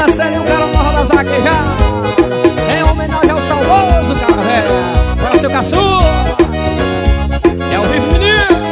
Marcelinho, cara nova das vaquejadas, em homenagem ao saudoso cara velho. Para seu caçula, é o vivo menino.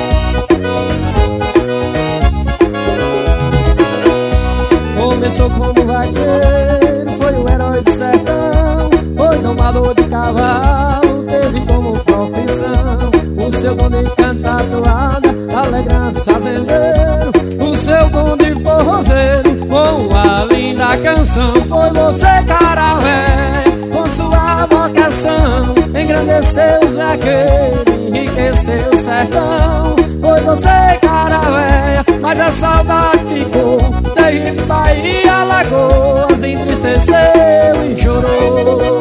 Começou como vaqueiro, foi o herói do sertão, foi domador de cavalo, teve como profissão o seu dom de cantar toada, alegrando os fazendeiros. O seu dom de forrozeiro foi uma linda canção. Foi você, cara velho, com sua vocação, engrandeceu os vaqueiros, enriqueceu o sertão. Foi você, cara velho, mas a saudade ficou. Sergipe, Bahia, Alagoas, entristeceu e chorou.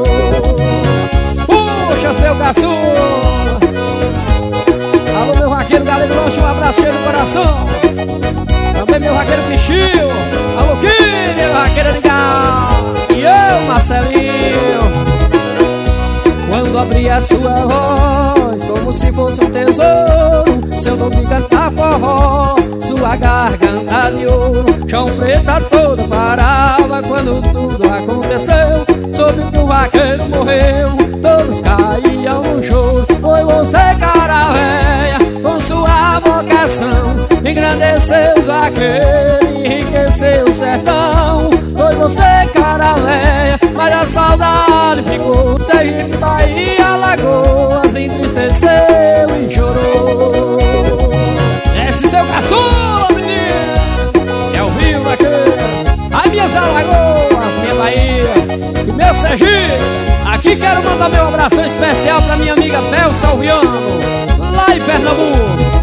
Puxa, seu caçula. Alô, meu vaqueiro Galego Lanche, um abraço cheio do coração. Também meu vaqueiro Pichio. Alô, Kine, meu vaqueiro ligado. E eu, Marcelinho. Quando abri a sua voz, como se fosse um tesouro, seu dom de cantar forró, sua garganta de ouro, chão preta toda parava quando tudo aconteceu. Soube que o vaqueiro morreu, todos caíam no choro. Foi você, cara velha, com sua vocação, engrandeceu os vaqueiros, enriqueceu o sertão. Foi você, cara velha, mas a saudade ficou. Sergipe, Bahia, Alagoas, entristeceu e chorou. Desce seu caçula, menino, é o Rio vaqueiro. Ai, minhas Alagoas, minha Bahia e meu Sergipe. Aqui quero mandar meu abração especial pra minha amiga Bel Salviano, lá em Pernambuco.